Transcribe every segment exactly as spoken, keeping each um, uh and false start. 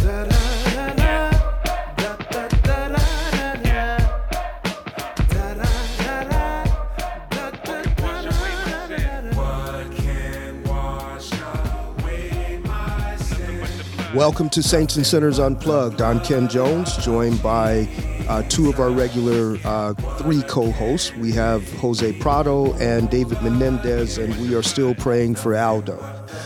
Welcome to Saints and Sinners Unplugged. I'm Ken Jones, joined by uh, two of our regular uh, three co-hosts. We have Jose Prado and David Menendez, and we are still praying for Aldo.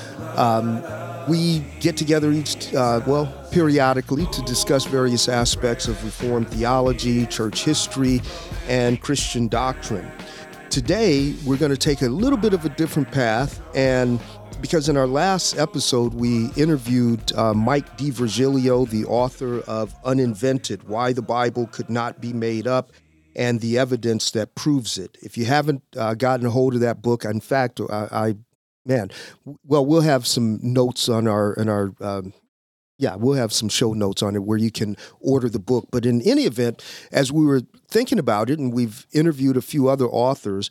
Um, we get together each, uh, well, periodically to discuss various aspects of Reformed theology, church history, and Christian doctrine. Today, we're going to take a little bit of a different path, and because in our last episode, we interviewed uh, Mike DiVirgilio, the author of Uninvented, Why the Bible Could Not Be Made Up, and the Evidence That Proves It. If you haven't uh, gotten a hold of that book, in fact, I, I man, well, we'll have some notes on our, in our, um, yeah, we'll have some show notes on it where you can order the book. But in any event, as we were thinking about it, and we've interviewed a few other authors,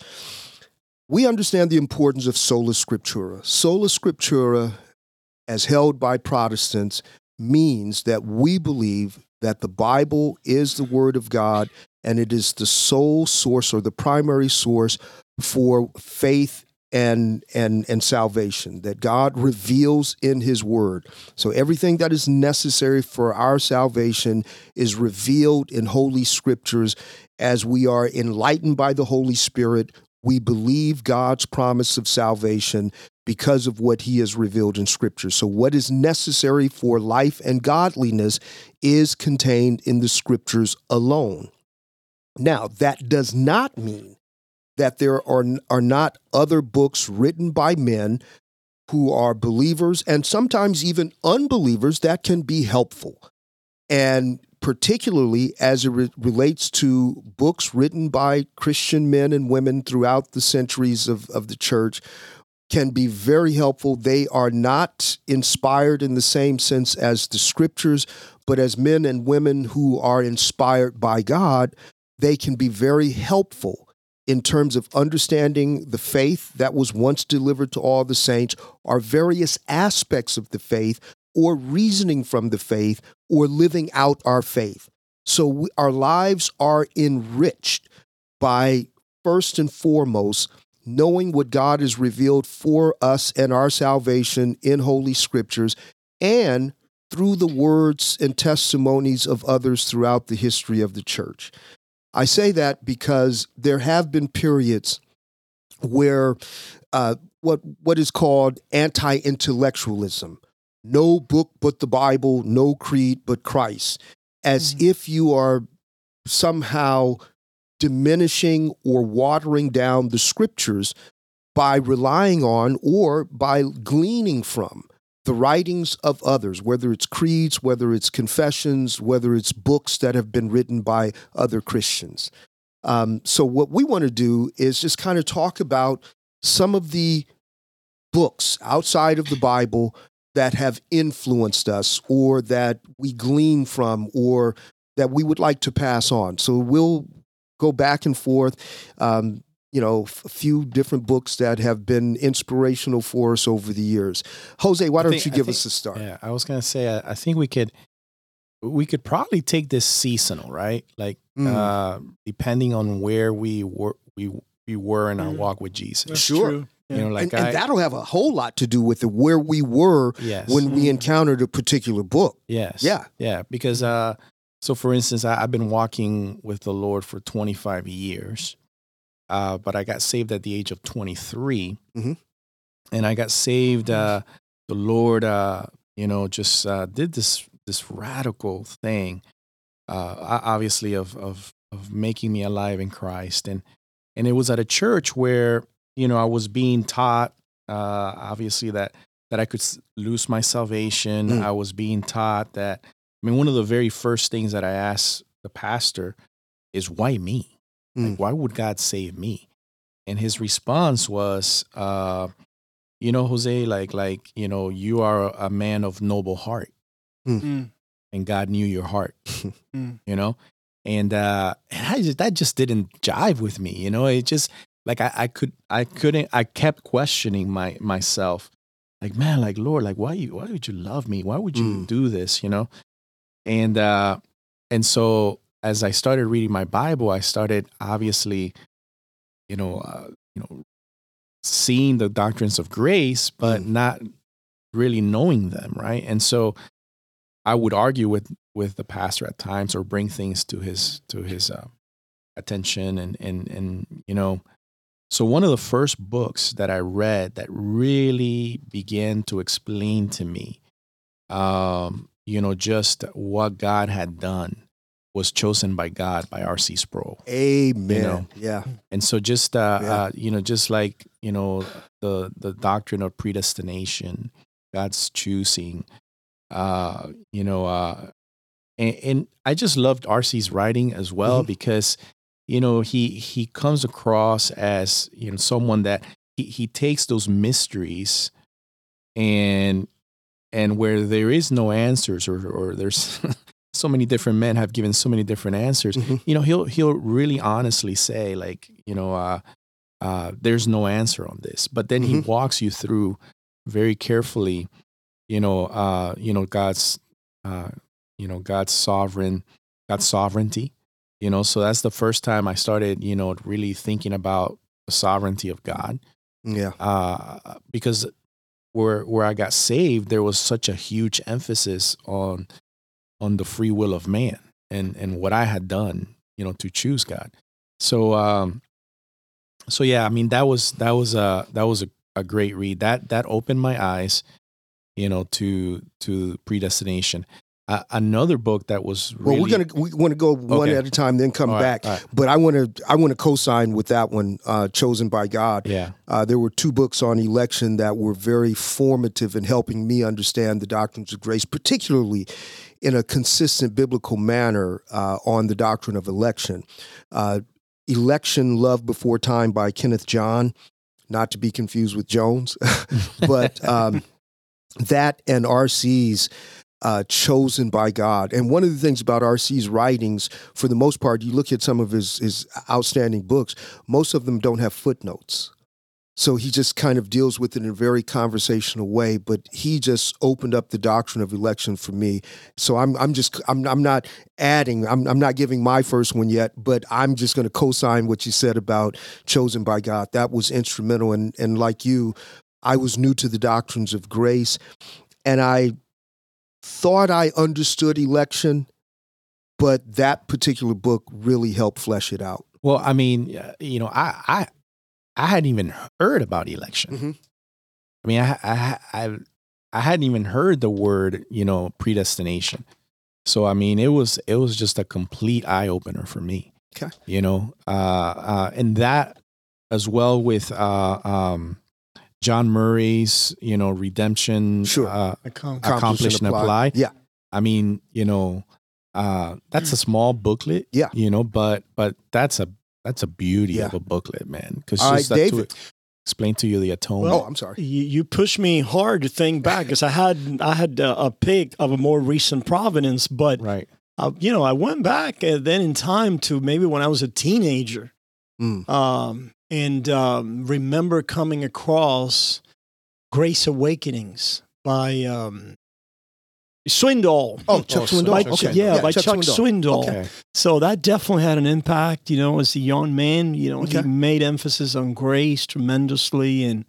we understand the importance of sola scriptura. Sola scriptura, as held by Protestants, means that we believe that the Bible is the Word of God and it is the sole source or the primary source for faith and, and, and salvation, that God reveals in His Word. So everything that is necessary for our salvation is revealed in Holy Scriptures. As we are enlightened by the Holy Spirit, we believe God's promise of salvation because of what He has revealed in Scripture. So what is necessary for life and godliness is contained in the Scriptures alone. Now, that does not mean that there are, are not other books written by men who are believers and sometimes even unbelievers that can be helpful. And particularly as it re- relates to books written by Christian men and women throughout the centuries of, of the church, can be very helpful. They are not inspired in the same sense as the Scriptures, but as men and women who are inspired by God, they can be very helpful in terms of understanding the faith that was once delivered to all the saints, or various aspects of the faith, or reasoning from the faith, or living out our faith. So we, our lives are enriched by, first and foremost, knowing what God has revealed for us and our salvation in Holy Scriptures, and through the words and testimonies of others throughout the history of the church. I say that because there have been periods where uh, what what is called anti-intellectualism, no book but the Bible, no creed but Christ, as mm-hmm. if you are somehow diminishing or watering down the Scriptures by relying on or by gleaning from the writings of others, whether it's creeds, whether it's confessions, whether it's books that have been written by other Christians. Um, so what we want to do is just kind of talk about some of the books outside of the Bible that have influenced us, or that we glean from, or that we would like to pass on. So we'll go back and forth, um, you know, a few different books that have been inspirational for us over the years. Jose, why don't think, you give think, us a start? Yeah, I was going to say, I, I think we could, we could probably take this seasonal, right? Like, mm. uh, depending on where we were, we, we were in our mm. walk with Jesus. That's sure. True. You know, like and, I, and that'll have a whole lot to do with it, where we were yes. when we encountered a particular book. Yes. Yeah. Yeah. Because, uh, so for instance, I, I've been walking with the Lord for twenty-five years, uh, but I got saved at the age of twenty-three. Mm-hmm. And I got saved, uh, the Lord, uh, you know, just uh, did this this radical thing, uh, obviously, of, of of making me alive in Christ. And, and it was at a church where, you know, I was being taught, uh, obviously, that, that I could lose my salvation. Mm. I was being taught that, I mean, one of the very first things that I asked the pastor is, why me? Mm. Like, why would God save me? And his response was, uh, you know, Jose, like, like, you know, you are a man of noble heart. Mm. Mm. And God knew your heart, mm. you know? And, uh, and I just, that just didn't jive with me, you know? It just, like, I, I could, I couldn't, I kept questioning my, myself. like, man, like, Lord, like, why you, why would you love me? Why would you Mm. do this? You know? And, uh, and so as I started reading my Bible, I started obviously, you know, uh, you know, seeing the doctrines of grace, but Mm. not really knowing them. Right. And so I would argue with, with the pastor at times, or bring things to his, to his, uh, attention. And, and, and, you know, so one of the first books that I read that really began to explain to me, um, you know, just what God had done was Chosen by God by R C Sproul. Amen. You know? Yeah. And so just, uh, Yeah. uh, you know, just like, you know, the, the doctrine of predestination, God's choosing, uh, you know, uh, and, and I just loved R C's writing as well, Mhm. because, you know, he, he comes across as, you know, someone that he, he takes those mysteries and, and where there is no answers, or, or there's so many different men have given so many different answers, Mhm. you know, he'll, he'll really honestly say, like, you know, uh, uh, there's no answer on this, but then he Mhm. walks you through very carefully, you know, uh, you know, God's, uh, you know, God's sovereign, God's sovereignty, you know, so that's the first time I started, you know, really thinking about the sovereignty of God, Yeah. uh, because where, where I got saved, there was such a huge emphasis on, on the free will of man and, and what I had done, you know, to choose God. So, um, so yeah, I mean, that was, that was a, that was a, a great read. That, that opened my eyes, you know, to, to predestination. Uh, another book that was really, Well, we're gonna we want to go one Okay. at a time, then come All right, back. all right. But I want to I want to co-sign with that one, uh, Chosen by God. yeah, Uh, there were two books on election that were very formative in helping me understand the doctrines of grace, particularly in a consistent biblical manner uh, on the doctrine of election. Uh, Election, Love Before Time by Kenneth John, not to be confused with Jones, but um, that and R C's uh, Chosen by God. And one of the things about R C's writings, for the most part, you look at some of his, his outstanding books, most of them don't have footnotes. So he just kind of deals with it in a very conversational way, but he just opened up the doctrine of election for me. So I'm I'm just I'm I'm not adding, I'm I'm not giving my first one yet, but I'm just going to co-sign what you said about Chosen by God. That was instrumental, and and like you, I was new to the doctrines of grace, and I thought I understood election, but that particular book really helped flesh it out. well, I mean, uh, you know, I, I, I hadn't even heard about election. Mhm. I mean, I, I, I, I hadn't even heard the word, you know, predestination. So, I mean, it was, it was just a complete eye opener for me. Okay. You know, uh, uh, and that as well with, uh, um, John Murray's, you know, redemption, Sure. uh, Accom- accomplish and apply. Yeah. I mean, you know, uh, that's a small booklet, Yeah. you know, but, but that's a, that's a beauty Yeah. of a booklet, man. Because All just right, that to David. explain to you the atonement. Oh, I'm sorry. You, you pushed me hard to think back because I had I had a, a pick of a more recent provenance, but Right. uh, you know I went back and then in time to maybe when I was a teenager, Mm. um, and um, remember coming across Grace Awakenings by um, Swindoll. Oh, Chuck Oh, Swindoll. By, Okay. yeah, by Chuck, Swindoll. Swindoll. Okay. So that definitely had an impact, you know, as a young man. You know, Okay. he made emphasis on grace tremendously, and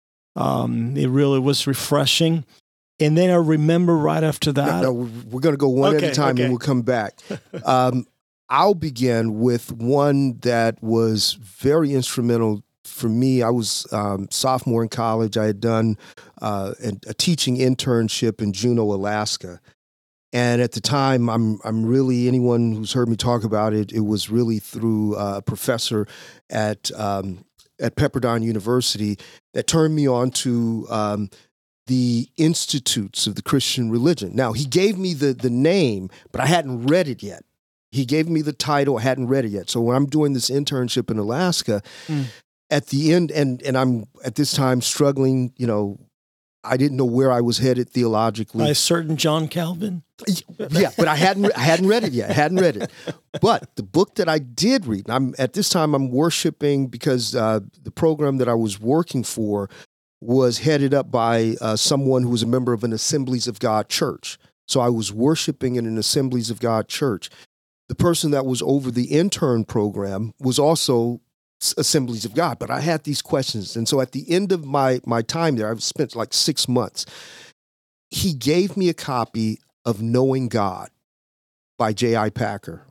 um, it really was refreshing. And then I remember right after No, that, no, we're going to go one Okay, at a time, okay. and we'll come back. Um, I'll begin with one that was very instrumental for me. I was um, sophomore in college. I had done uh, a, a teaching internship in Juneau, Alaska. And at the time, I'm I'm really, anyone who's heard me talk about it, it was really through uh, a professor at um, at Pepperdine University that turned me on to um, the Institutes of the Christian Religion. Now, he gave me the the name, but I hadn't read it yet. He gave me the title, I hadn't read it yet. So when I'm doing this internship in Alaska, Mm. at the end, and and I'm at this time struggling, you know, I didn't know where I was headed theologically. by a certain John Calvin. Yeah, but I hadn't I hadn't read it yet. I hadn't read it. But the book that I did read, and I'm at this time I'm worshiping because uh, the program that I was working for was headed up by uh, someone who was a member of an Assemblies of God church. So I was worshiping in an Assemblies of God church. The person that was over the intern program was also Assemblies of God, but I had these questions. And so at the end of my, my time there, I've spent like six months. He gave me a copy of Knowing God by J I Packer.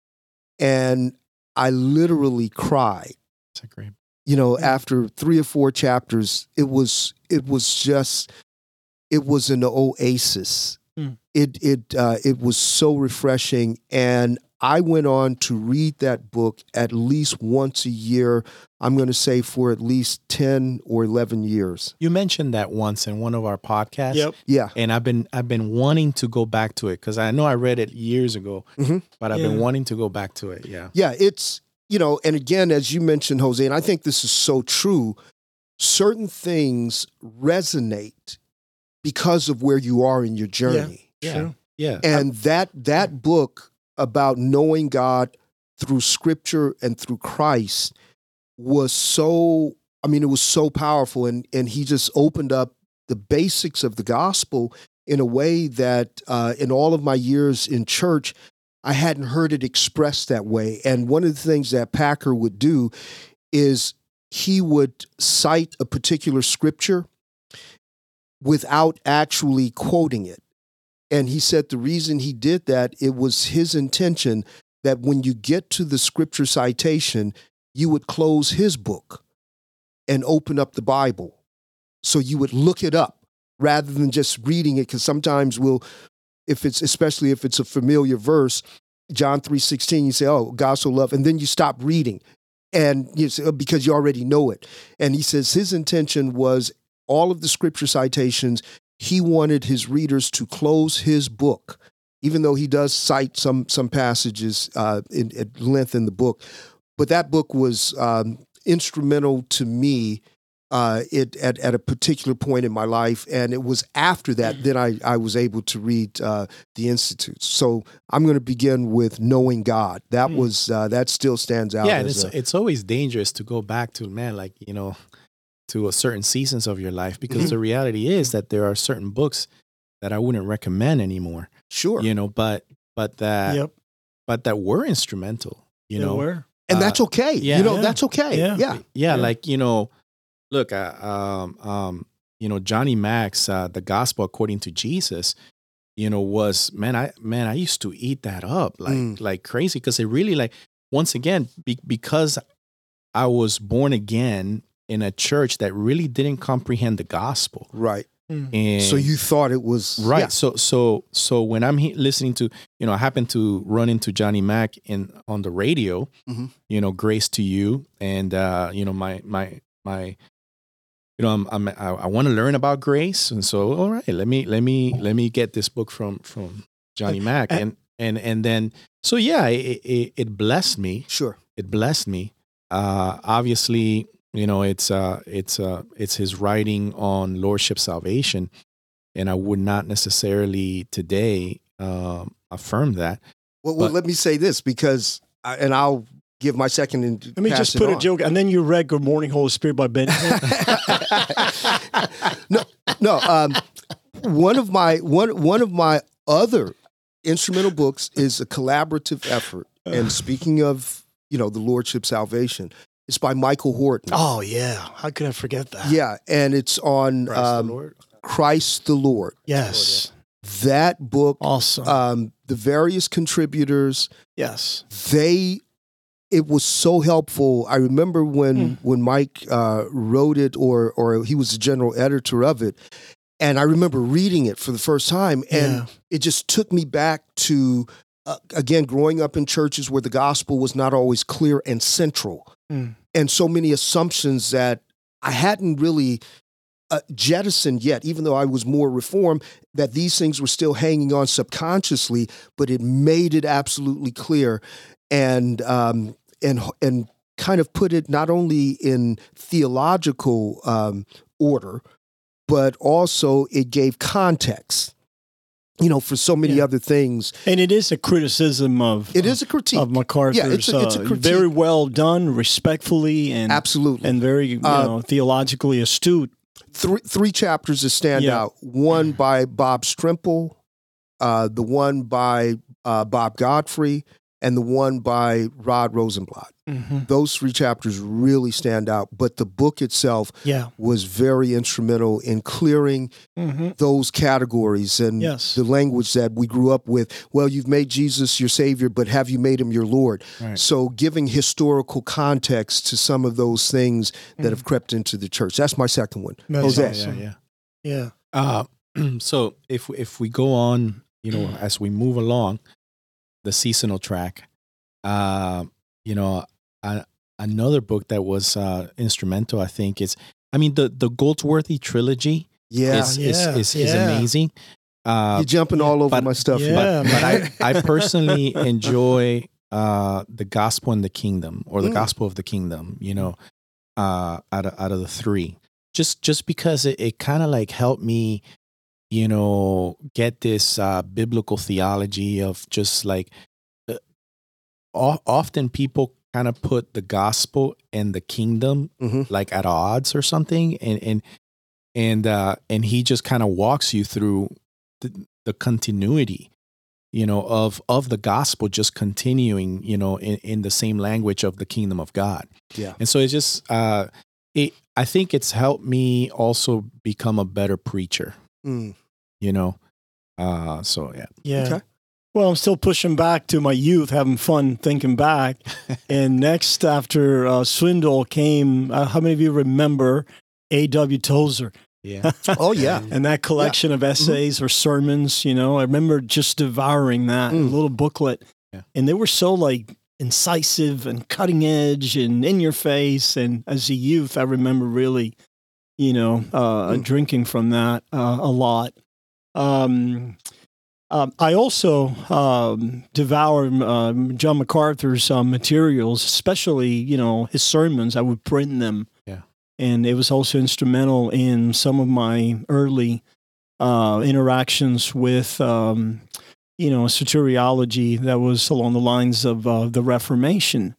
And I literally cried. That's a great. You know, after three or four chapters, it was it was just it was an oasis. Mm. It it uh, it was so refreshing, and I went on to read that book at least once a year. I'm going to say for at least ten or eleven years. You mentioned that once in one of our podcasts. Yep. Yeah. And I've been I've been wanting to go back to it because I know I read it years ago, mm-hmm. but I've yeah. been wanting to go back to it. Yeah. Yeah. It's, you know, and again, as you mentioned, Jose, and I think this is so true, certain things resonate because of where you are in your journey. Yeah. Sure. Yeah. And that that book about knowing God through Scripture and through Christ was so, I mean, it was so powerful. And, and he just opened up the basics of the gospel in a way that uh, in all of my years in church, I hadn't heard it expressed that way. And one of the things that Packer would do is he would cite a particular scripture without actually quoting it. And he said the reason he did that, it was his intention that when you get to the scripture citation, you would close his book and open up the Bible. So you would look it up rather than just reading it, because sometimes we'll, if it's, especially if it's a familiar verse, John three sixteen, you say, oh, God so loved, and then you stop reading, and you say, oh, because you already know it. And he says his intention was all of the scripture citations, he wanted his readers to close his book, even though he does cite some some passages uh, in, at length in the book. But that book was um, instrumental to me uh, it, at, at a particular point in my life. And it was after that that I, I was able to read uh, The Institute. So I'm going to begin with Knowing God. That mm. was uh, that still stands out. Yeah, and it's, a, it's always dangerous to go back to, man, like, you know, to a certain seasons of your life, because mm-hmm. the reality is that there are certain books that I wouldn't recommend anymore. Sure. You know, but but that yep. but that were instrumental, you they know. Were. And uh, that's okay. Yeah. You know, yeah. that's okay. Yeah. Yeah. yeah. Yeah, like, you know, look, uh, um um you know, Johnny Mac's uh, The Gospel According to Jesus, you know, was man, I man, I used to eat that up like mm. like crazy, because it really, like, once again, be, because I was born again in a church that really didn't comprehend the gospel. Right. Mm. And so you thought it was right. Yeah. So so so when I'm he- listening to, you know, I happen to run into Johnny Mac in on the radio, mm-hmm. you know, Grace to You, and uh, you know, my my my, you know, I'm, I'm I, I want to learn about grace, and so all right, let me let me let me get this book from from Johnny Mac, and and and then so yeah, it it, it blessed me. Sure, it blessed me. Uh, obviously. You know, it's uh, it's uh, it's his writing on Lordship Salvation, and I would not necessarily today um, affirm that. Well, well, let me say this, because, I, and I'll give my second. And let me just put on. a joke, and then you read "Good Morning, Holy Spirit" by Ben. no, no. Um, one of my one one of my other instrumental books is a collaborative effort, and speaking of, you know, the Lordship Salvation. It's by Michael Horton. Oh, yeah. How could I forget that? Yeah, and it's on Christ, um, the, Lord. Christ the Lord. Yes. That book, awesome. Um, the various contributors, yes, they, it was so helpful. I remember when mm. when Mike uh, wrote it, or or he was the general editor of it, and I remember reading it for the first time, and yeah. it just took me back to, uh, again, growing up in churches where the gospel was not always clear and central. Mm. And so many assumptions that I hadn't really uh, jettisoned yet, even though I was more reformed, that these things were still hanging on subconsciously, but it made it absolutely clear, and um, and and kind of put it not only in theological um, order, but also it gave context. You know, for so many yeah. other things. And it is a criticism of it is a critique of MacArthur's. Yeah, it's a, it's a critique. Uh, very well done, respectfully, and absolutely, and very you uh, know, theologically astute. three three chapters that stand Yeah. out. One by Bob Strimple, uh, the one by uh, Bob Godfrey, and the one by Rod Rosenblatt. Mm-hmm. Those three chapters really stand out. But the book itself Yeah. was very instrumental in clearing Mm-hmm. those categories and Yes. the language that we grew up with. Well, you've made Jesus your Savior, but have you made him your Lord? Right. So giving historical context to some of those things that have crept into the church. That's my second one. That's Jose. awesome. Yeah, Yeah. yeah. Uh, so if if we go on, you know, as we move along the seasonal track, uh, you know, uh, another book that was uh, instrumental, I think, is I mean the the Goldsworthy trilogy Yeah. is, Yeah, is, is is yeah. amazing. Uh, You're jumping all over but- my stuff. here. Yeah, but man. I, I personally enjoy uh, the Gospel and the Kingdom, or the Mm. Gospel of the Kingdom. You know, uh, out of out of the three, just just because it, it kind of like helped me, you know, get this uh, biblical theology of just like uh, o- often people kind of put the gospel and the kingdom Mhm. like at odds or something, and and and uh, and he just kind of walks you through the, the continuity, you know, of of the gospel just continuing, you know, in, in the same language of the kingdom of God. Yeah. And so it's just, uh, it, I think it's helped me also become a better preacher, Mm. you know. Uh, so yeah, Yeah. Okay. Well, I'm still pushing back to my youth, having fun thinking back. And next, after uh, Swindoll came, uh, how many of you remember A W. Tozer yeah, Oh, yeah. and that collection of essays or sermons? You know, I remember just devouring that Mm. little booklet. Yeah. And they were so like incisive and cutting edge and in your face. And as a youth, I remember really, you know, uh, Mm. drinking from that uh, a lot. Um, um, I also um, devour um, John MacArthur's uh, materials, especially, you know, his sermons. I would print them. Yeah. And it was also instrumental in some of my early uh, interactions with, um, you know, soteriology that was along the lines of uh, the Reformation.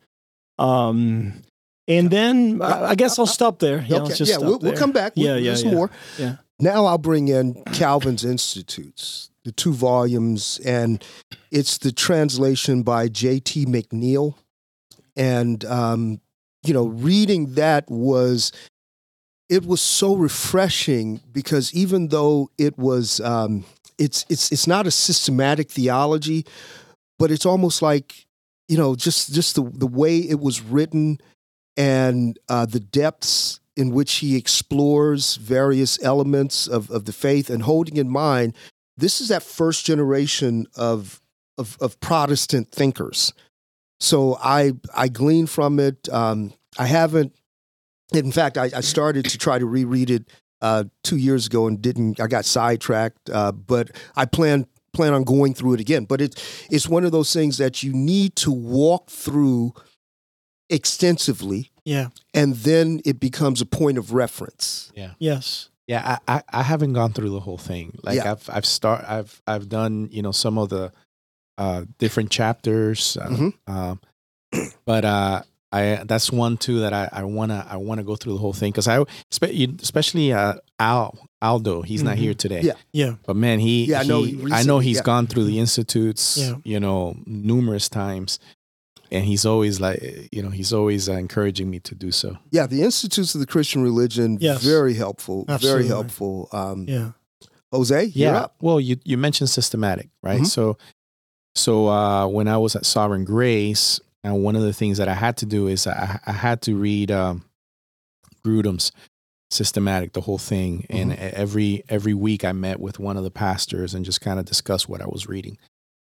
Um, and then uh, I guess I'll stop there. Yeah, I'll Okay. just Yeah, stop we'll, we'll there. come back. Yeah, We'll, yeah, there's yeah. more. Yeah. Now I'll bring in Calvin's Institutes, the two volumes, and it's the translation by J T McNeil. And, um, you know, reading that was, it was so refreshing because even though it was, um, it's, it's, it's not a systematic theology, but it's almost like, you know, just, just the, the way it was written and uh, the depths in which he explores various elements of, of the faith, and holding in mind, this is that first generation of, of, of Protestant thinkers. So I, I glean from it. Um, I haven't, in fact, I, I started to try to reread it uh, two years ago and didn't, I got sidetracked, uh, but I plan, plan on going through it again. But it, it's one of those things that you need to walk through extensively, Yeah. and then it becomes a point of reference. Yes. yeah. I, I, I haven't gone through the whole thing. Like Yeah. I've I've start I've I've done, you know, some of the uh, different chapters, uh, Mhm. um, but uh, I that's one too that I, I wanna I wanna go through the whole thing because I spe- especially uh, Al Aldo, he's not Mhm. here today. Yeah. Yeah. But man, he Yeah, I know he- he I know recently, he's yeah. gone through the institutes, Yeah. you know, numerous times, and he's always like, you know, he's always uh, encouraging me to do so. Yeah, the Institutes of the Christian Religion, Yes. very helpful, Absolutely. very helpful. Um, Yeah. Jose, you're Yeah. up. Well, you you mentioned systematic, right? Mhm. So, so uh, when I was at Sovereign Grace, and one of the things that I had to do is I, I had to read um, Grudem's systematic, the whole thing, and every every week I met with one of the pastors and just kind of discussed what I was reading,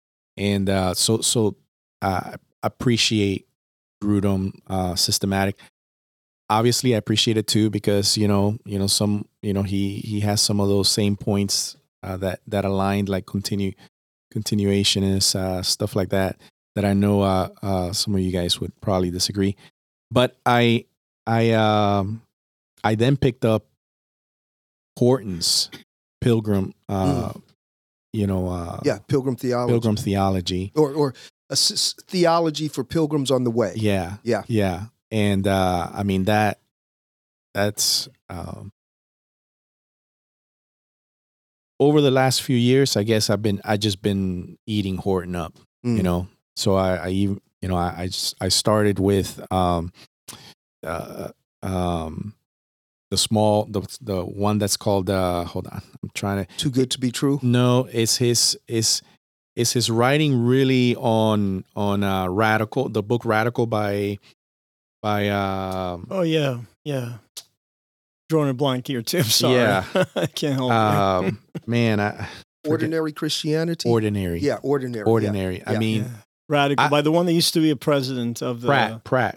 and uh, so so uh, I appreciate Grudem uh, systematic. Obviously, I appreciate it too because you know you know some you know he he has some of those same points uh, that that aligned, like continue continuationists, uh, stuff like that. That I know uh, uh, some of you guys would probably disagree, but I I um, I then picked up Horton's Pilgrim, uh, you know, uh, Yeah, Pilgrim Theology. Pilgrim theology. Or, or a s- theology for pilgrims on the way. Yeah, Yeah. yeah, and uh, I mean that that's um, over the last few years, I guess I've been I just been eating Horton up, Mm. you know. So I, I even you know I I, just, I started with um, uh, um, the small the the one that's called uh, hold on, I'm trying to. Too Good to Be True. No, it's his it's it's his writing really on on uh, Radical, the book Radical by by um, Oh yeah, yeah. Drawing a blank here too. I'm sorry. Yeah. I can't help um, man, I Ordinary Christianity. ordinary, Yeah, ordinary. ordinary. Yeah. I mean, Yeah. Radical I- by the one that used to be a president of the Pratt, Pratt.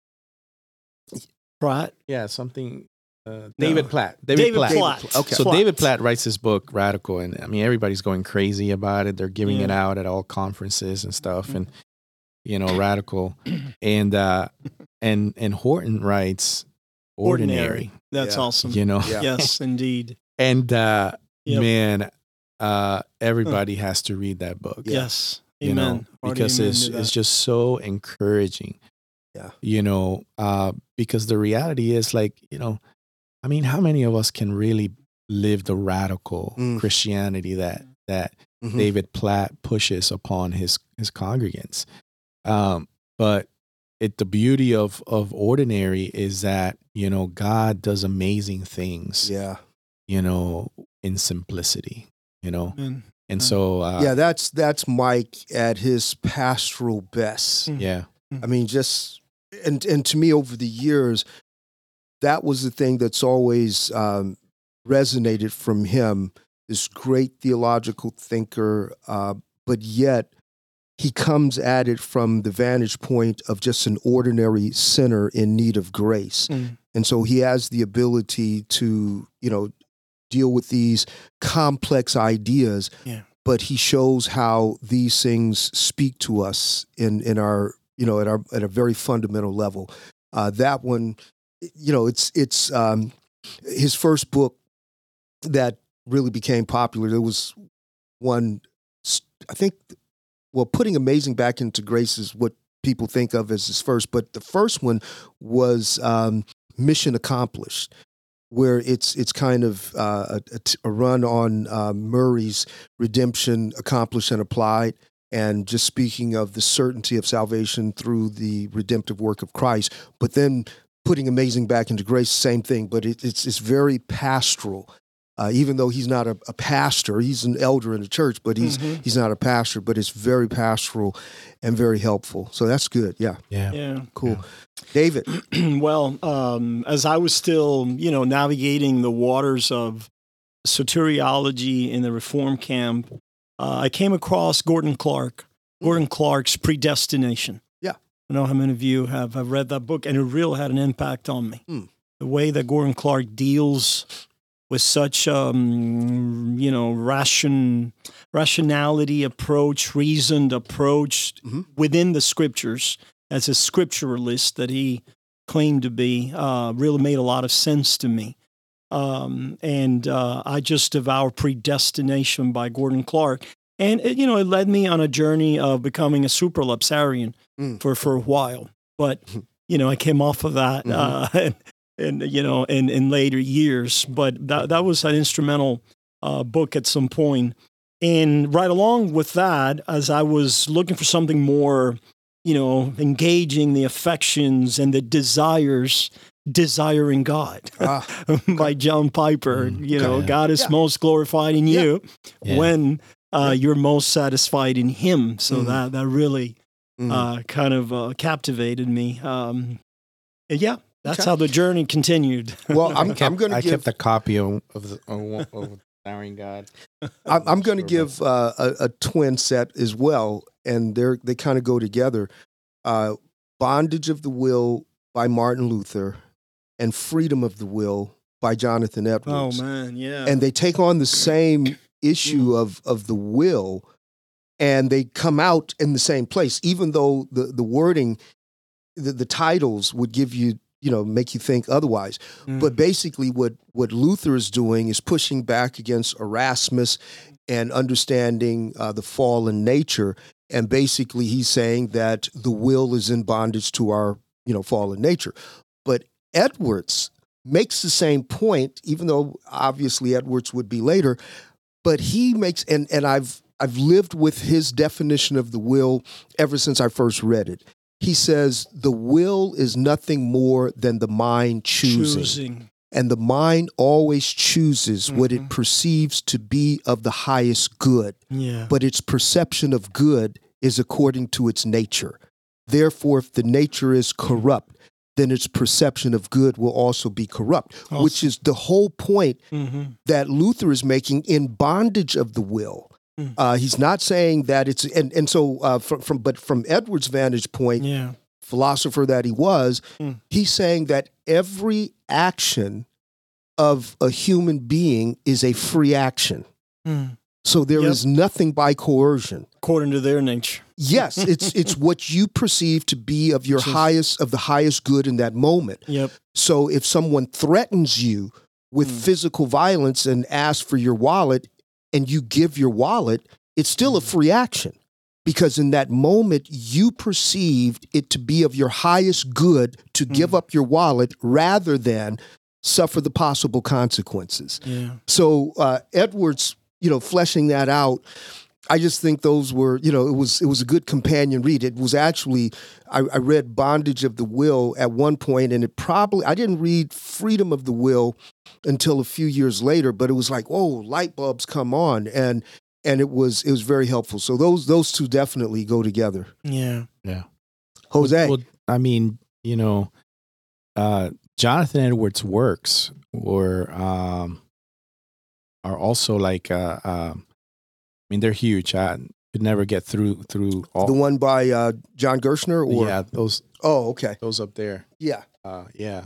Pratt. Yeah, something. Uh, David Platt. David, David Platt. Platt. David Pl- okay. So Platt. David Platt writes this book, Radical, and I mean everybody's going crazy about it. They're giving Yeah. it out at all conferences and stuff, and you know, Radical, and uh, and and Horton writes Ordinary. That's Yeah. awesome. You know, Yeah. Yes, indeed. and uh, Yep. man, uh, everybody has to read that book. Yes. You Amen. know, Hearty because amen it's to it's that. just so encouraging. Yeah. You know, uh, because the reality is like, you know, I mean, how many of us can really live the radical Mm. Christianity that that Mhm. David Platt pushes upon his his congregants? Um, but it the beauty of of Ordinary is that, you know, God does amazing things, Yeah. you know, in simplicity, you know. Amen. And Mm. so uh, Yeah, that's that's Mike at his pastoral best. Mm. yeah. I mean, just and and to me over the years, that was the thing that's always um, resonated from him. This great theological thinker, uh, but yet he comes at it from the vantage point of just an ordinary sinner in need of grace, Mm. and so he has the ability to, you know, deal with these complex ideas. Yeah. But he shows how these things speak to us in in our, you know, at our at a very fundamental level. Uh, that one, you know, it's it's um, his first book that really became popular. There was one, I think, well, Putting Amazing Back into Grace is what people think of as his first, but the first one was um, Mission Accomplished, where it's it's kind of uh, a, a run on uh, Murray's redemption accomplished and applied, and just speaking of the certainty of salvation through the redemptive work of Christ. But then Putting Amazing Back into Grace, same thing, but it, it's it's very pastoral. Uh, even though he's not a, a pastor, he's an elder in the church, but he's Mhm. he's not a pastor. But it's very pastoral and very helpful. So that's good. Yeah, Yeah. Yeah. cool. David, Well, um, as I was still, you know, navigating the waters of soteriology in the Reform camp, uh, I came across Gordon Clark, Gordon Clark's Predestination. Yeah. I know how many of you have, have read that book, and it really had an impact on me. Mm. The way that Gordon Clark deals with such, um, you know, ration, rationality approach, reasoned approach Mhm. within the scriptures, as a scripturalist that he claimed to be, uh, really made a lot of sense to me. Um, and uh, I just devoured Predestination by Gordon Clark. And, it, you know, it led me on a journey of becoming a supralapsarian Mm. for, for a while. But, you know, I came off of that Mhm. uh, and, and, you know, in, in later years. But that, that was an instrumental uh, book at some point. And right along with that, as I was looking for something more, you know, engaging the affections and the desires, Desiring God Ah, by John Piper. Mm, You know, okay. God is Yeah. most glorified in Yeah. you Yeah. when uh, you're most satisfied in Him. So Mm. that that really mm. uh, kind of uh, captivated me. Um, and yeah, that's Okay. how the journey continued. Well, I'm I kept, I'm going to I give kept a copy of of, the, of, of Desiring God. I'm, I'm going to Sure, give uh, a, a twin set as well, and they're they kind of go together. Uh, Bondage of the Will by Martin Luther, and Freedom of the Will by Jonathan oh Edwards. man, yeah. And they take on the same issue of of the will, and they come out in the same place, even though the the wording, the, the titles would give you, you know, make you think otherwise. Mm. But basically, what what Luther is doing is pushing back against Erasmus and understanding uh, the fallen nature. And basically, he's saying that the will is in bondage to our, you know, fallen nature. But Edwards makes the same point, even though obviously Edwards would be later. but he makes and and I've I've lived with his definition of the will ever since I first read it. He says the will is nothing more than the mind choosing. choosing. And the mind always chooses mm-hmm. what it perceives to be of the highest good. Yeah. But its perception of good is according to its nature. Therefore, if the nature is corrupt, then its perception of good will also be corrupt, awesome. Which is the whole point mm-hmm. that Luther is making in Bondage of the Will. Mm. Uh, he's not saying that it's, and, and so uh, from, from, but from Edwards' vantage point, yeah. philosopher that he was, mm. he's saying that every action of a human being is a free action. Mm. So there yep. is nothing by coercion. According to their nature. Yes, it's it's what you perceive to be of your highest, of the highest good in that moment. Yep. So if someone threatens you with mm. physical violence and asks for your wallet and you give your wallet, it's still mm. a free action. Because in that moment, you perceived it to be of your highest good to mm. give up your wallet rather than suffer the possible consequences. Yeah. So uh, Edwards, you know, fleshing that out, I just think those were, you know, it was it was a good companion read. It was actually, I, I read Bondage of the Will at one point, and it probably, I didn't read Freedom of the Will until a few years later, but it was like, oh, light bulbs come on. And And it was it was very helpful. So those those two definitely go together. Yeah, yeah. Jose, well, I mean, you know, uh, Jonathan Edwards' works were um, are also like, uh, uh, I mean, they're huge. I could never get through through all. The one by uh, John Gershner, or yeah, those. Oh, okay, those up there. Yeah, uh, yeah.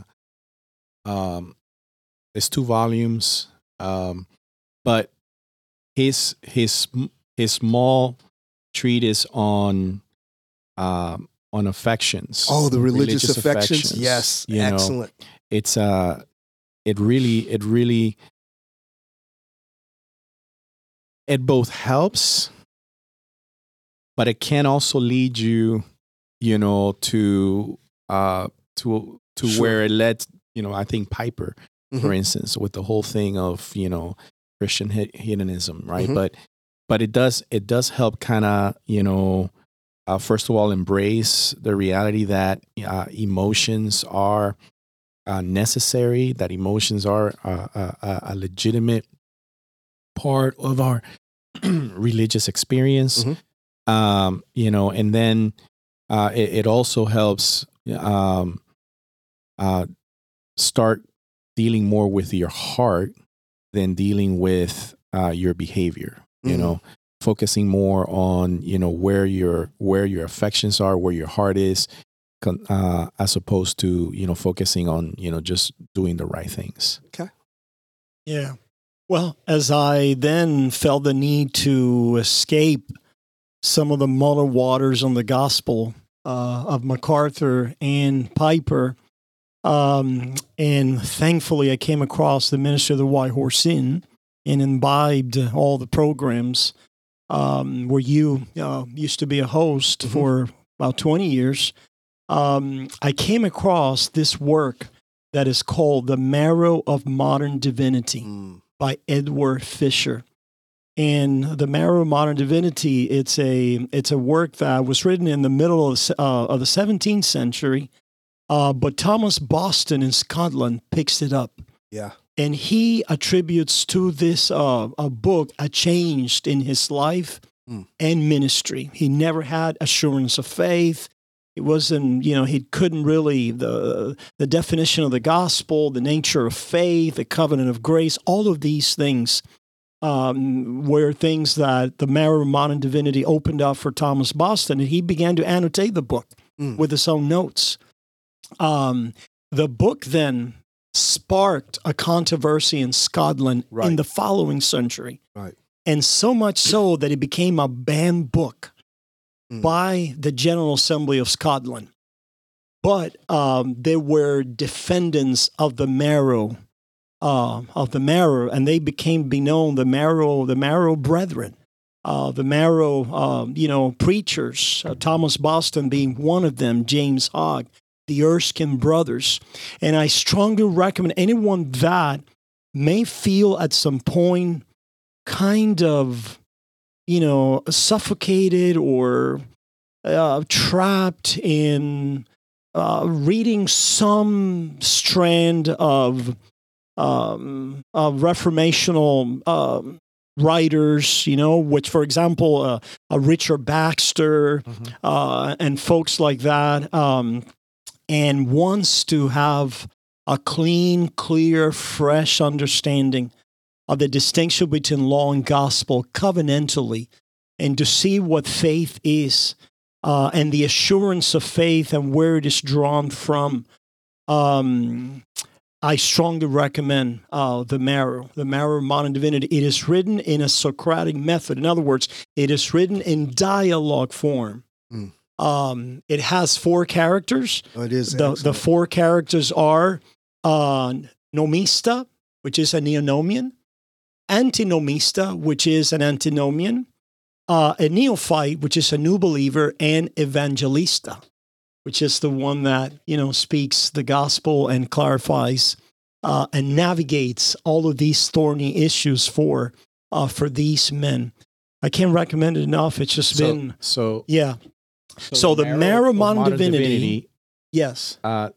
Um, there's two volumes, um, but. His his his small treatise on um, on affections. Oh, the religious, religious affections. affections. Yes, you excellent. Know, it's uh, it really it really it both helps, but it can also lead you, you know, to uh to to sure. where it led. You know, I think Piper, mm-hmm. for instance, with the whole thing of, you know, Christian hedonism, right? Mm-hmm. But but it does it does help kind of, you know, uh, first of all, embrace the reality that uh, emotions are uh, necessary, that emotions are uh, a, a legitimate part of our religious experience, mm-hmm. um, you know, and then uh, it, it also helps um, uh, start dealing more with your heart than dealing with uh, your behavior, you mm-hmm. know, focusing more on, you know, where your where your affections are, where your heart is, uh, as opposed to, you know, focusing on, you know, just doing the right things. Okay. Yeah. Well, as I then felt the need to escape some of the muddy waters on the gospel uh, of MacArthur and Piper, Um, and thankfully I came across the Ministry of the White Horse Inn and imbibed all the programs um, where you uh, used to be a host mm-hmm. for about twenty years. Um, I came across this work that is called The Marrow of Modern Divinity mm. by Edward Fisher. And The Marrow of Modern Divinity, it's a it's a work that was written in the middle of, uh, of the seventeenth century. Uh, but Thomas Boston in Scotland picks it up. Yeah. And he attributes to this uh, a book a change in his life mm. and ministry. He never had assurance of faith. It wasn't, you know, he couldn't really, the the definition of the gospel, the nature of faith, the covenant of grace, all of these things um, were things that the Marrow of Modern Divinity opened up for Thomas Boston. And he began to annotate the book mm. with his own notes. Um, the book then sparked a controversy in Scotland right. in the following century. Right. And so much so that it became a banned book mm. by the General Assembly of Scotland. But um, there were defendants of the Marrow, uh, of the Marrow, and they became be known the Marrow, the Marrow Brethren, uh, the Marrow, uh, you know, preachers. Uh, Thomas Boston being one of them, James Hogg, the Erskine brothers. And I strongly recommend anyone that may feel at some point kind of, you know, suffocated or uh, trapped in uh, reading some strand of, um, of reformational um, writers, you know, which, for example, uh, uh, Richard Baxter mm-hmm. uh, and folks like that, um, and wants to have a clean, clear, fresh understanding of the distinction between law and gospel covenantally, and to see what faith is uh, and the assurance of faith and where it is drawn from. Um, I strongly recommend uh, The Marrow, The Marrow of Modern Divinity. It is written in a Socratic method. In other words, it is written in dialogue form. Mm. Um, it has four characters. Oh, it is the, the four characters are uh, Nomista, which is a Neonomian, Antinomista, which is an Antinomian, uh, a Neophyte, which is a new believer, and Evangelista, which is the one that, you know, speaks the gospel and clarifies uh, and navigates all of these thorny issues for uh, for these men. I can't recommend it enough. It's just so, been so yeah. So, so the Marrow of Modern Divinity, Divinity, yes. Uh,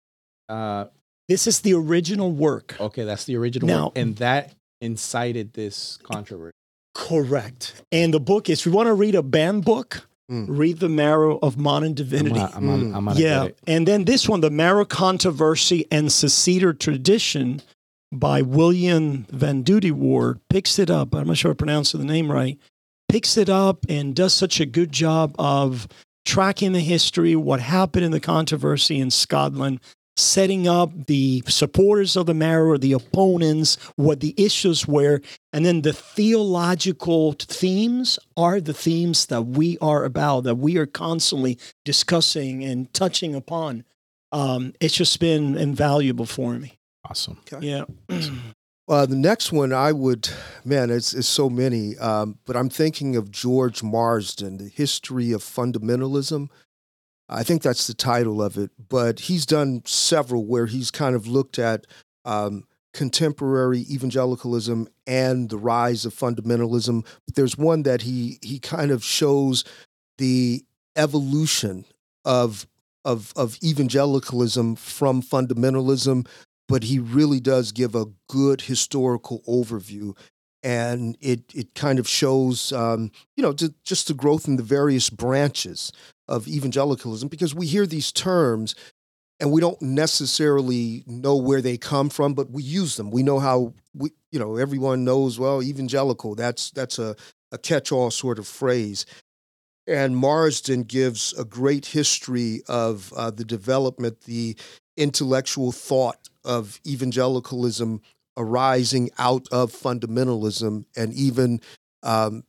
uh, this is the original work. Okay, that's the original now, work, and that incited this controversy. Correct. And the book is, if you want to read a banned book, Mm. read The Marrow of Modern Divinity. I'm, I'm, I'm, I'm gonna yeah. get it. And then this one, The Marrow Controversy and Seceder Tradition by William Van Duty-Ward, picks it up. I'm not sure I pronounced the name right. Picks it up and does such a good job of tracking the history, what happened in the controversy in Scotland, setting up the supporters of the Marrow, the opponents, what the issues were, and then the theological themes are the themes that we are about, that we are constantly discussing and touching upon. Um, it's just been invaluable for me. Awesome. Okay. Yeah. Uh, the next one I would, man, it's, it's so many, um, but I'm thinking of George Marsden, The History of Fundamentalism. I think that's the title of it, but he's done several where he's kind of looked at um, contemporary evangelicalism and the rise of fundamentalism. But there's one that he he kind of shows the evolution of of of evangelicalism from fundamentalism, but he really does give a good historical overview. And it it kind of shows, um, you know, to, just the growth in the various branches of evangelicalism, because we hear these terms and we don't necessarily know where they come from, but we use them. We know how, we, you know, everyone knows, well, evangelical, that's that's a, a catch-all sort of phrase. And Marsden gives a great history of uh, the development, the intellectual thought of evangelicalism arising out of fundamentalism, and even um,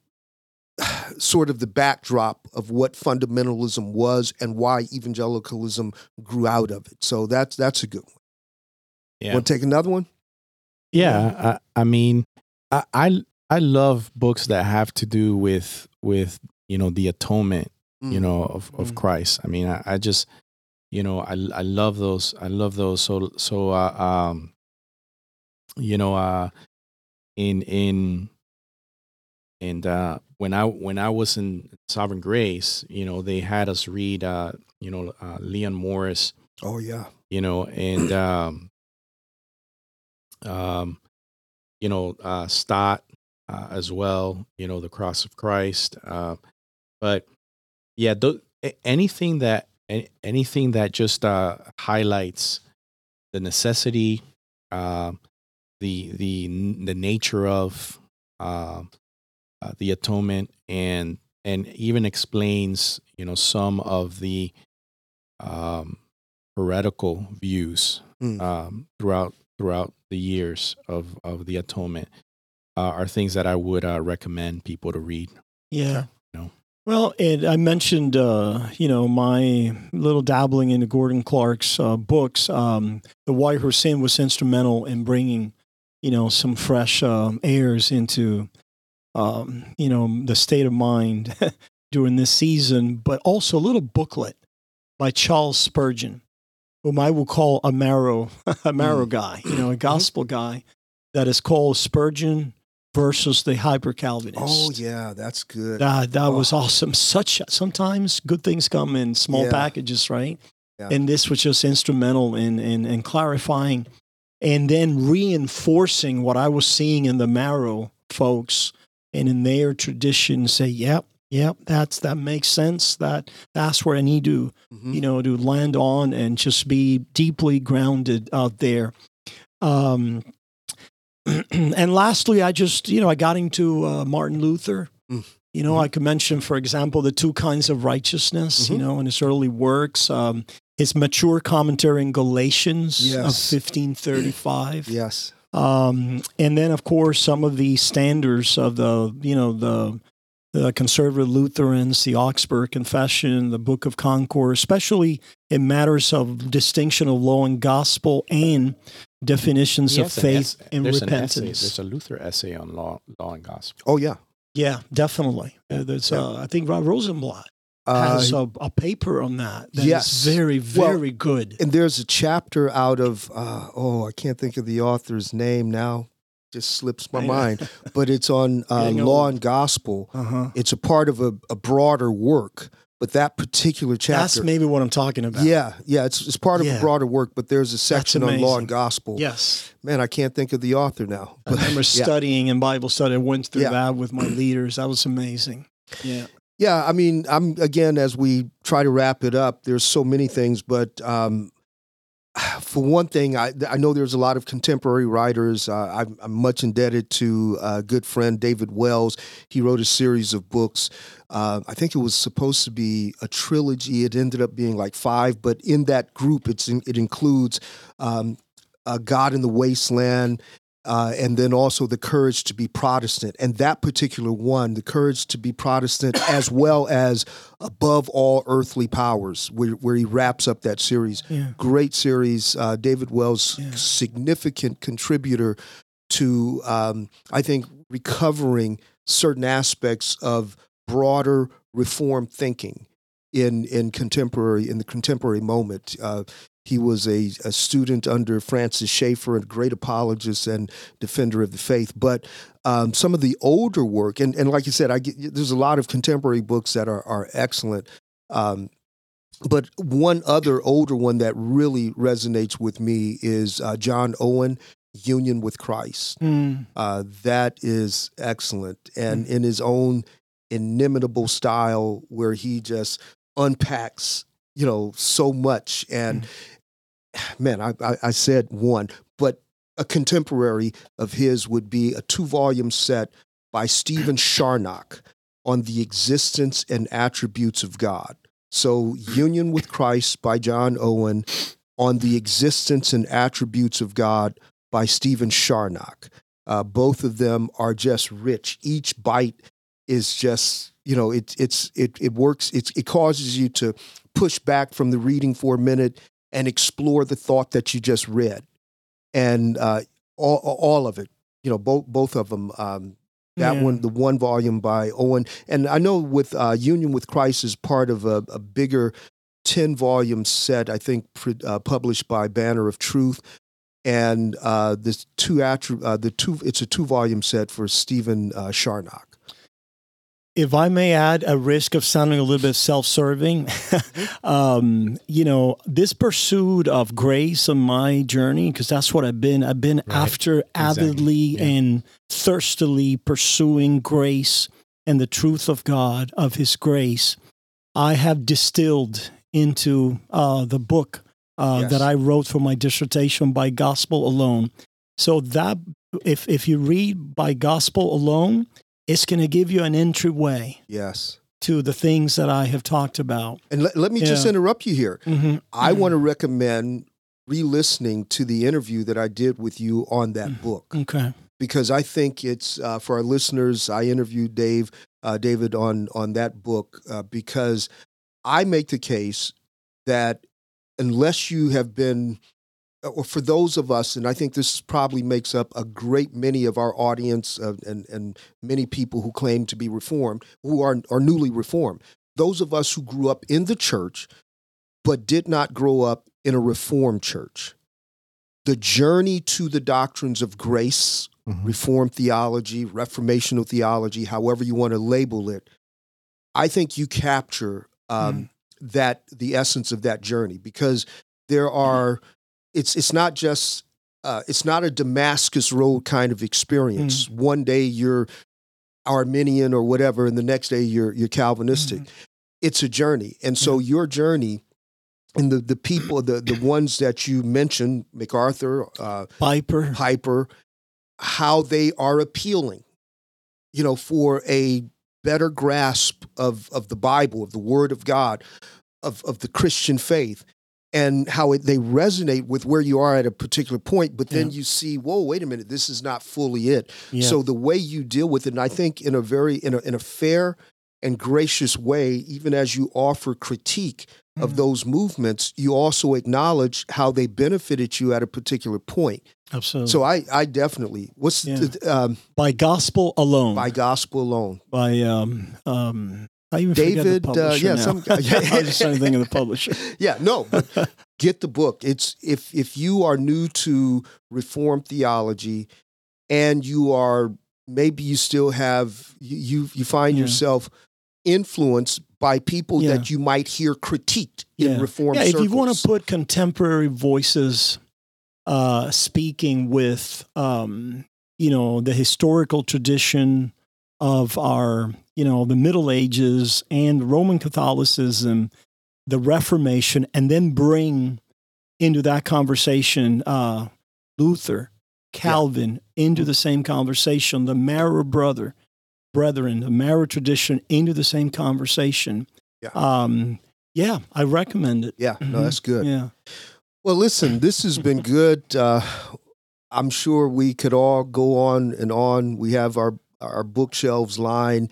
sort of the backdrop of what fundamentalism was and why evangelicalism grew out of it. So that's that's a good one. Yeah. Want to take another one? Yeah, I, I mean, I, I I love books that have to do with with you know the atonement, mm. you know, of, of mm. Christ. I mean, I, I just you know I I love those. I love those. So so uh, um. You know, uh, in in and uh, when I when I was in Sovereign Grace, you know, they had us read, uh, you know, uh, Leon Morris. Oh yeah. You know, and um, um, you know, uh, Stott uh, as well. You know, the Cross of Christ. Uh, but yeah, th- anything that anything that just uh, highlights the necessity. Uh, the the the nature of uh, uh, the atonement, and and even explains you know some of the um, heretical views mm. um, throughout throughout the years of, of the atonement uh, are things that I would uh, recommend people to read. Yeah. You know? Well, and I mentioned, uh, you know, my little dabbling into Gordon Clark's uh, books. Um, the White Horse Inn was instrumental in bringing, you know, some fresh um, airs into, um, you know, the state of mind during this season, but also a little booklet by Charles Spurgeon, whom I will call a marrow, a marrow mm. guy, you know, a gospel guy, that is called Spurgeon, versus the Hyper-Calvinists. Oh, yeah, that's good. That, that oh. was awesome. Such Sometimes good things come in small yeah. packages, right? Yeah. And this was just instrumental in, in, in clarifying and then reinforcing what I was seeing in the Marrow folks and in their tradition. Say, yep, yep, that's that makes sense. That that's where I need to, mm-hmm. you know, to land on and just be deeply grounded out there. Um, and lastly, I just, you know, I got into uh, Martin Luther. Mm. You know, mm-hmm. I could mention, for example, the two kinds of righteousness, mm-hmm. you know, in his early works, um, his mature commentary in Galatians yes. of fifteen thirty-five. Yes. Um, and then, of course, some of the standards of the, you know, the, the conservative Lutherans, the Augsburg Confession, the Book of Concord, especially in matters of distinction of law and gospel and definitions of faith an and there's repentance. An essay, there's a Luther essay on law, law and gospel. Oh, yeah. Yeah, definitely. Uh, there's, yeah. Uh, I think Rob Rosenblatt has uh, a, a paper on that. That yes. is very, very well, good. And there's a chapter out of, uh, oh, I can't think of the author's name now. Just slips my mind. But it's on uh, law and gospel. Uh-huh. It's a part of a, a broader work. But that particular chapter... That's maybe what I'm talking about. Yeah, yeah. It's, it's part of yeah. a broader work, but there's a section on law and gospel. Yes. Man, I can't think of the author now. But, I remember yeah. studying in Bible study. I went through yeah. that with my leaders. That was amazing. Yeah. Yeah, I mean, I'm again, as we try to wrap it up, there's so many things, but um, for one thing, I, I know there's a lot of contemporary writers. Uh, I'm, I'm much indebted to a good friend, David Wells. He wrote a series of books. Uh, I think it was supposed to be a trilogy. It ended up being like five, but in that group, it's in, it includes um, uh, God in the Wasteland, Uh, and then also The Courage to be Protestant. And that particular one, The Courage to be Protestant, as well as Above All Earthly Powers, where, where he wraps up that series. Yeah. Great series. Uh, David Wells, yeah. significant contributor to, um, I think, recovering certain aspects of broader Reformed thinking in, in contemporary, in the contemporary moment. Uh, He was a, a student under Francis Schaeffer, a great apologist and defender of the faith. But um, some of the older work, and, and like you said, I get, there's a lot of contemporary books that are, are excellent. Um, but one other older one that really resonates with me is uh, John Owen, Union with Christ. Mm. Uh, that is excellent. And mm. in his own inimitable style where he just unpacks, you know, so much. And mm. man, I, I, I said one, but a contemporary of his would be a two-volume set by Stephen Charnock on the existence and attributes of God. So Union with Christ by John Owen, on the existence and attributes of God by Stephen Charnock. Uh, both of them are just rich. Each bite is just, you know, it, it's, it, it works. It's, it causes you to push back from the reading for a minute and explore the thought that you just read, and uh, all, all of it. You know, both both of them. Um, that yeah. one, the one volume by Owen, and I know with uh, Union with Christ is part of a, a bigger ten volume set. I think uh, published by Banner of Truth, and uh, this two attri- uh, the two. It's a two volume set for Stephen uh, Charnock. If I may add, a risk of sounding a little bit self-serving, um, you know, this pursuit of grace on my journey, because that's what I've been. I've been right. after avidly exactly. yeah. and thirstily pursuing grace and the truth of God, of His grace. I have distilled into uh, the book uh, yes. that I wrote for my dissertation, By Gospel Alone. So that, if if you read By Gospel Alone, it's going to give you an entryway yes. to the things that I have talked about. And let, let me yeah. just interrupt you here. Mm-hmm. I mm-hmm. want to recommend re-listening to the interview that I did with you on that mm-hmm. book. Okay. Because I think it's, uh, for our listeners, I interviewed Dave, uh, David on, on that book uh, because I make the case that unless you have been, or for those of us, and I think this probably makes up a great many of our audience uh, and, and many people who claim to be reformed, who are, are newly reformed. Those of us who grew up in the church, but did not grow up in a reformed church. The journey to the doctrines of grace mm-hmm. Reformed theology, Reformational theology, however you want to label it, I think you capture um, mm. that the essence of that journey, because there are, it's it's not just, uh, it's not a Damascus Road kind of experience. Mm. One day you're Arminian or whatever, and the next day you're you're Calvinistic. Mm. It's a journey, and so yeah. your journey. And the, the people, the, the ones that you mentioned, MacArthur, uh, Piper, Piper, how they are appealing, you know, for a better grasp of, of the Bible, of the Word of God, of, of the Christian faith, and how it, they resonate with where you are at a particular point. But then yeah. you see, whoa, wait a minute, this is not fully it. Yeah. So the way you deal with it, and I think in a very, in a, in a fair and gracious way, even as you offer critique of mm-hmm. those movements, you also acknowledge how they benefited you at a particular point. Absolutely. So I, I definitely, what's yeah. the, um, by gospel alone. By gospel alone. By um um. I even David, forget the publisher uh, yeah, now. some guy. Yeah. I was just trying to think of the publisher. Yeah, no, but get the book. It's if if you are new to Reformed theology, and you are maybe you still have you you, you find yeah. yourself influenced by people yeah. that you might hear critiqued yeah. in Reformed yeah, circles. If you want to put contemporary voices uh, speaking with, um, you know, the historical tradition of our, you know, the Middle Ages and Roman Catholicism, the Reformation, and then bring into that conversation uh, Luther, Calvin, yeah. into the same conversation, the Marrow brother, brethren, the Marrow tradition into the same conversation. Yeah, um, yeah, I recommend it. Yeah, mm-hmm. no, that's good. Yeah. Well, listen, this has been good. Uh, I'm sure we could all go on and on. We have our our bookshelves lined.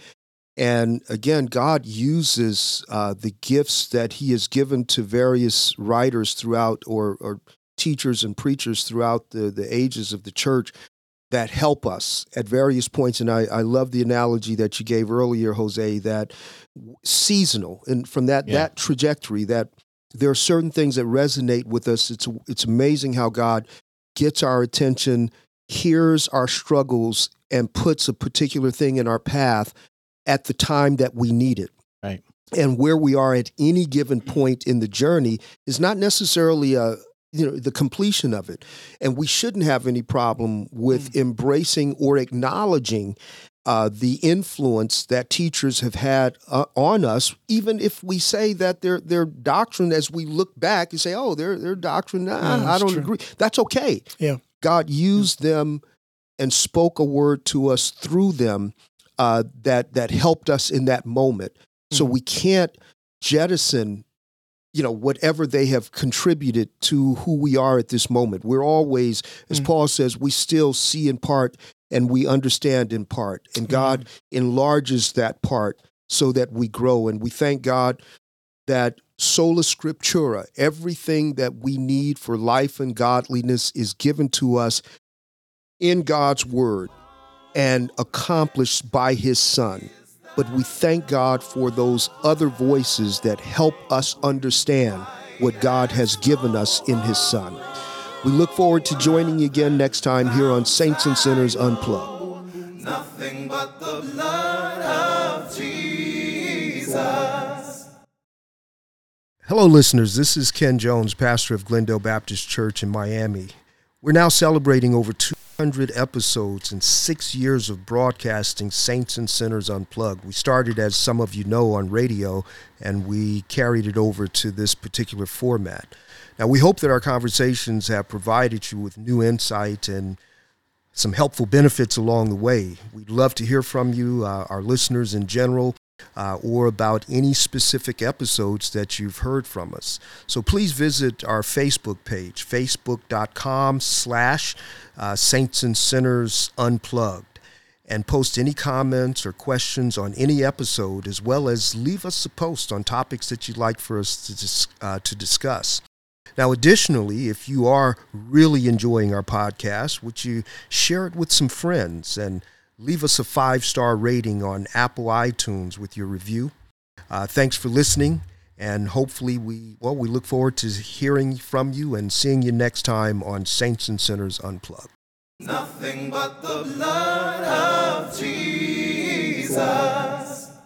And again, God uses uh, the gifts that he has given to various writers throughout, or, or teachers and preachers throughout the, the ages of the church, that help us at various points. And I, I love the analogy that you gave earlier, Jose, that seasonal, and from that yeah. that trajectory, that there are certain things that resonate with us. It's it's amazing how God gets our attention, hears our struggles, and puts a particular thing in our path at the time that we need it. Right. And where we are at any given point in the journey is not necessarily a you know, the completion of it. And we shouldn't have any problem with mm. embracing or acknowledging uh, the influence that teachers have had uh, on us, even if we say that their their doctrine, as we look back and say, oh, their their doctrine, nah, yeah, I don't true. agree. That's okay. Yeah. God used yeah. them and spoke a word to us through them uh, that that helped us in that moment. Mm. So we can't jettison you know, whatever they have contributed to who we are at this moment. We're always, as mm. Paul says, we still see in part and we understand in part. And God mm. enlarges that part so that we grow. And we thank God that sola scriptura, everything that we need for life and godliness, is given to us in God's word and accomplished by his Son. But we thank God for those other voices that help us understand what God has given us in his Son. We look forward to joining you again next time here on Saints and Sinners Unplugged. Nothing but the blood of Jesus. Hello, listeners. This is Ken Jones, pastor of Glendale Baptist Church in Miami. We're now celebrating over two hundred episodes and six years of broadcasting Saints and Sinners Unplugged. We started, as some of you know, on radio, and we carried it over to this particular format. Now, we hope that our conversations have provided you with new insight and some helpful benefits along the way. We'd love to hear from you, uh, our listeners in general, Uh, or about any specific episodes that you've heard from us. So please visit our Facebook page, facebook.com slash Saints and Sinners Unplugged, and post any comments or questions on any episode, as well as leave us a post on topics that you'd like for us to, dis- uh, to discuss. Now, additionally, if you are really enjoying our podcast, would you share it with some friends and leave us a five-star rating on Apple iTunes with your review. Uh, thanks for listening, and hopefully we, well, we look forward to hearing from you and seeing you next time on Saints and Sinners Unplugged. Nothing but the blood of Jesus.